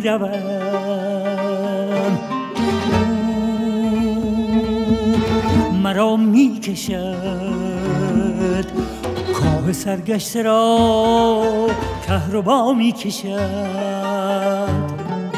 روم مرا می کشد کاه سرگشته را کهربا می کشد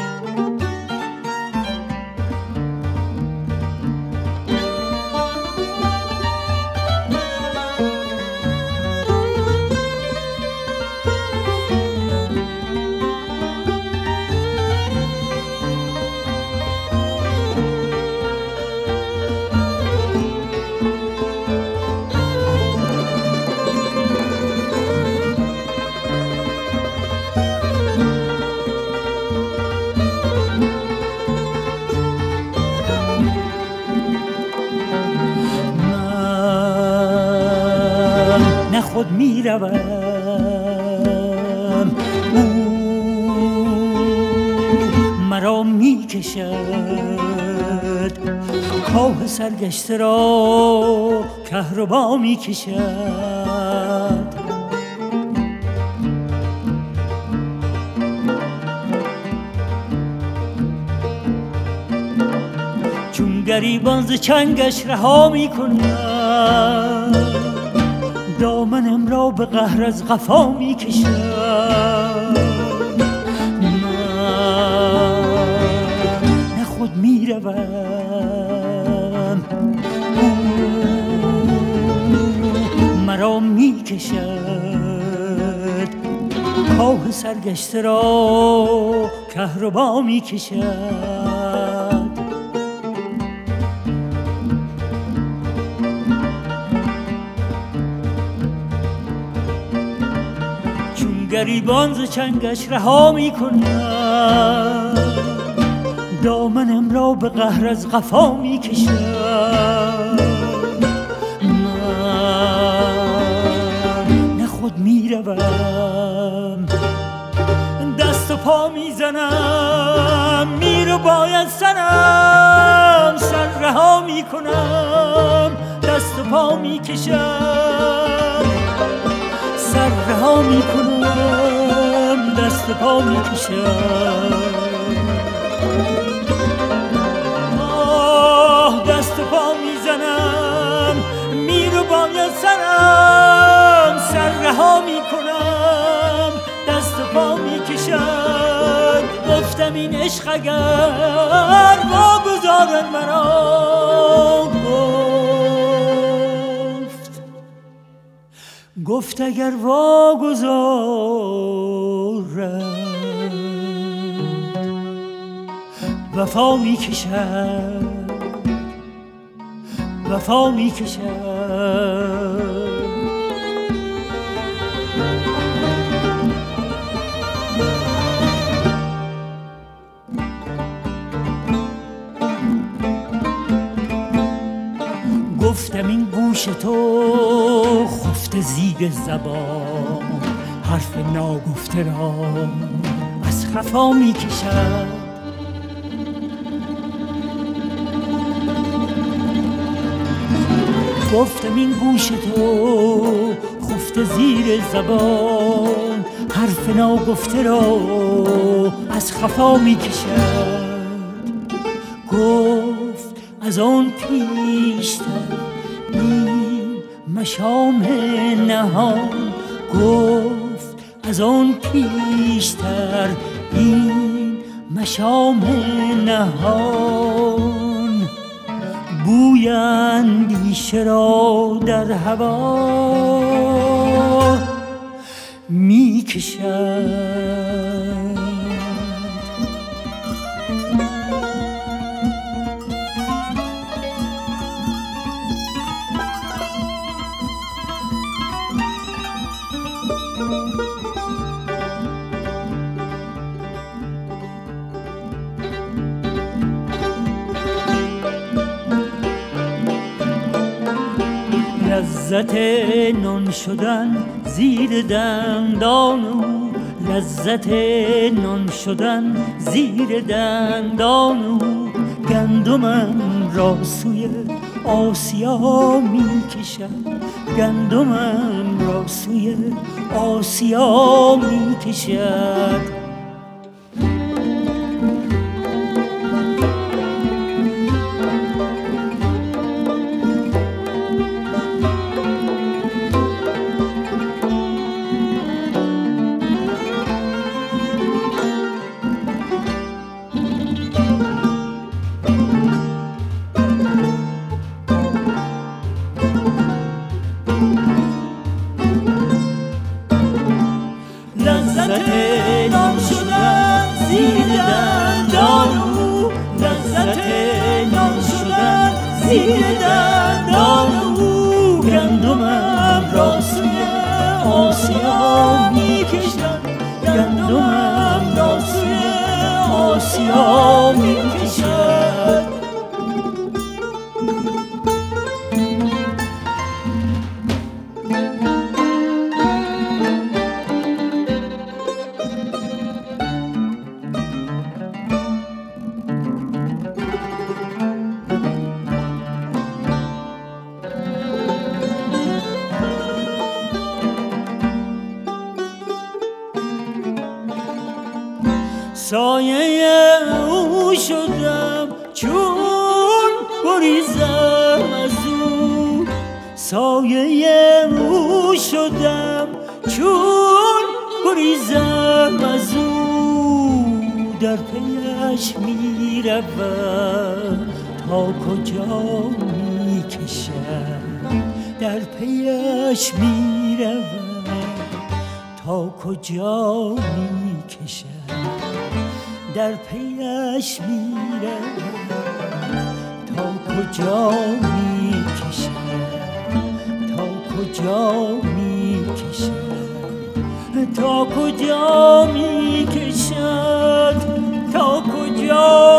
خود می روم او مرا می کشد کاه سرگشته را کهربا می کشد چون گریبان ز چنگش رها می کنم دامنم را به قهر از قفا می کشد من نه خود می روم مرا می کشد کاه سرگشته را کهربا می کشد گریبان ز چنگش رها می کنم دامنم را به قهر از قفا می کشم من نه خود می روم دست و پا می زنم میرو باید سنم سر رها می کنم دست و پا می کشم سر رها می کنم دست پا می کشم دست پا می زنم میرو باید سرم سر رها می کنم دست پا می کشم گفتم این عشق اگر واگذارد مرا گفت اگر واگذارد وفا می کشد وفا می کشد گفتم این گوش تو خفته زیر زبان حرف ناگفته را از خفا می کشد گفتم این گوش تو خفته زیر زبان حرف ناگفته را از خفا می کشد گفت از آن پیشتر این مشام نهان گفت از آن پیشتر این مشام نهان بوی اندیشه را در هوا می کشد لذت نان شدن زیر دندان او لذت نان شدن زیر دندان او گندمم را سوی آسیا می کشد گندمم را سوی آسیا می کشد دندان او گندمم را سوی آسیا میکشد گندمم را سوی آسیا میکشد سایه او شدم چون گریزم از او سایه او شدم چون گریزم از او در پیش میروم تا کجا میکشم در پیش میروم تا کجا میکشم در پیش میروم تا کجا میکشم تا کجا میکشم تا کجا میکشد تا کجا